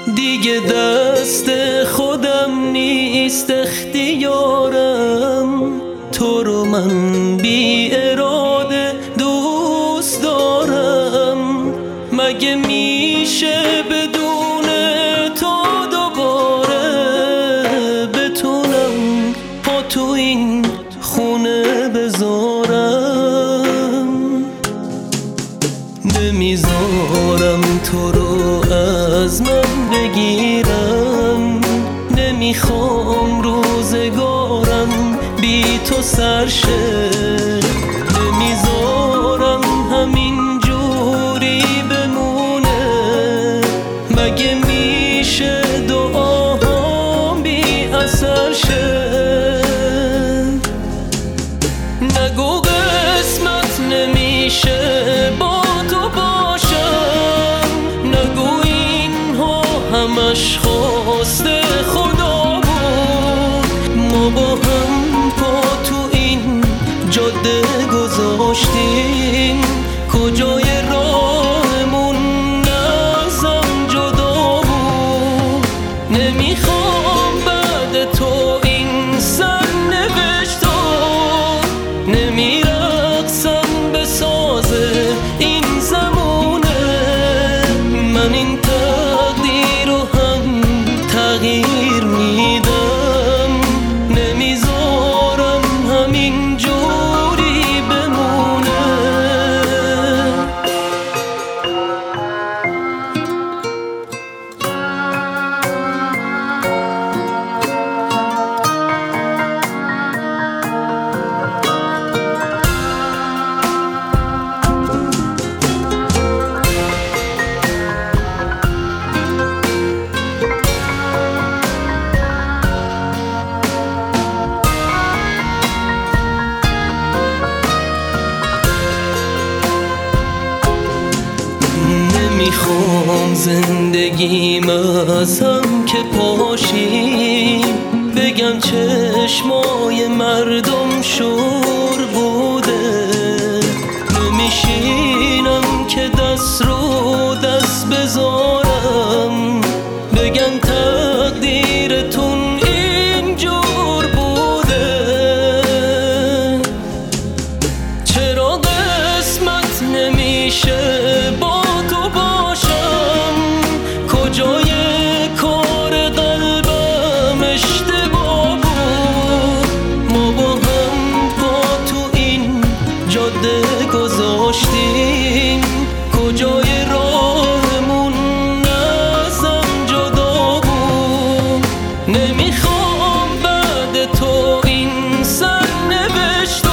دیگه دست خودم نیست اختیارم، تو رو من بی اراده دوست دارم. مگه میشه بدون تو دوباره بتونم پا تو این خونه بذارم؟ نمیذارم تو رو از من بگیرم، نمیخوام روزگارم بی تو سر شه، نمیذارم همین جوری بمونه. مگه میشه دعاهام بی اثر شه؟ نگو قسمت نمیشه با تو باشم، نگو اینها همش خواسته خدا بود. ما با هم پا تو این جاده گذاشتیم، کجای راهمون ازم جدا بود. نمیخوام بعد تو این سرنوشتو، نمیرقصم به ساز این زمونه. من این تقدیر رو هم تغییر میدم، نمیذارم همین جوری بمونه. نمیخوام زندگیم از هم که پاشی، بگم چشمای مردم شور بوده. نمیشینم که دست رو دست بذارم، بگم تقدیرتون اینجور بوده. چرا قسمت نمیشه با تو باشم؟ کجای کار قلبم اشتباه بود؟ ما با هم پا تو این جاده گذاشتیم، کجای راهمون ازم جدا بود. نمیخوام بعد تو این سرنوشتو،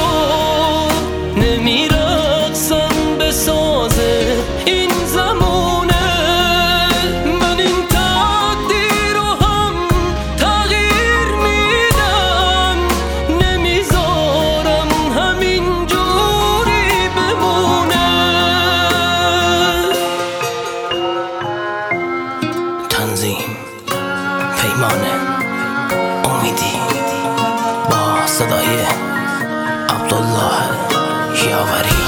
نمیرقصم به ساز این زمونه. من این تقدیر رو هم تغییر میدم، نمیذارم همین جوری بمونه. تنظیم پیمان امیدی با صدای عبدالله یاوری.